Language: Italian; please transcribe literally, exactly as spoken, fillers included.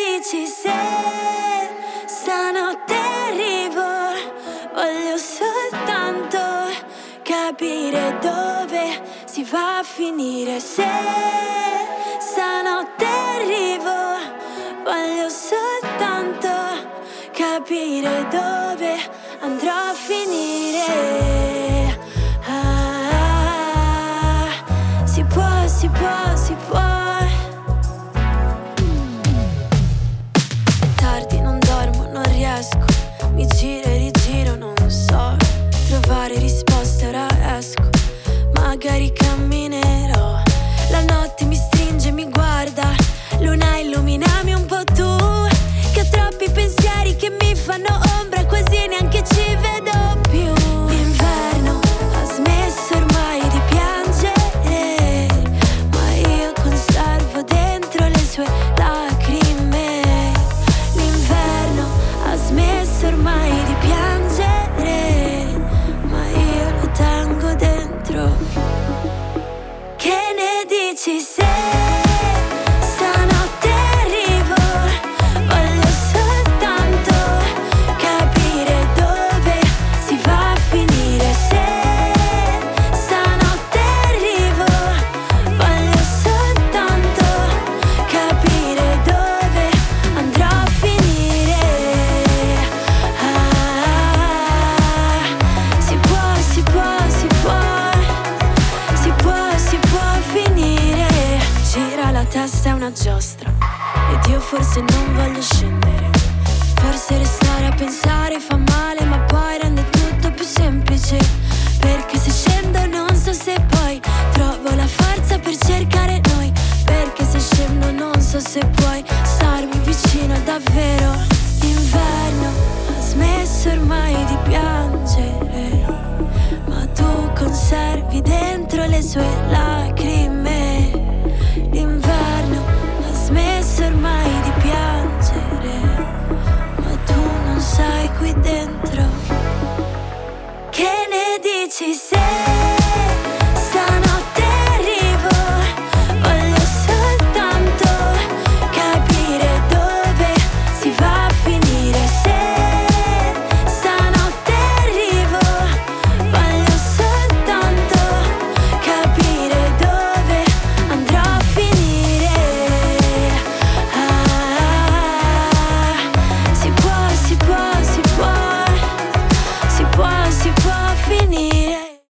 dici se stanotte arrivo? Voglio soltanto capire dove si va a finire. Se stanotte arrivo, voglio soltanto capire dove andrò a finire. Ah, si può, si può, si può. È tardi, non dormo, non riesco. Mi giro e rigiro, non so trovare risposte, ora esco. Magari camminerò. La notte mi stringe, mi guarda. Luna, illuminami un po' tu, che ho troppi pensieri che mi fanno ombra, quasi neanche ci vedo più. L'inverno ha smesso ormai di piangere, ma io conservo dentro le sue lacrime. L'inverno ha smesso ormai di piangere, ma io lo tengo dentro. Che ne dici se testa è una giostra ed io forse non voglio scendere. Forse restare a pensare fa male, ma poi rende tutto più semplice. Perché se scendo non so se poi trovo la forza per cercare noi. Perché se scendo non so se puoi starmi vicino davvero. L'inverno ha smesso ormai di piangere, ma tu conservi dentro le sue lacrime.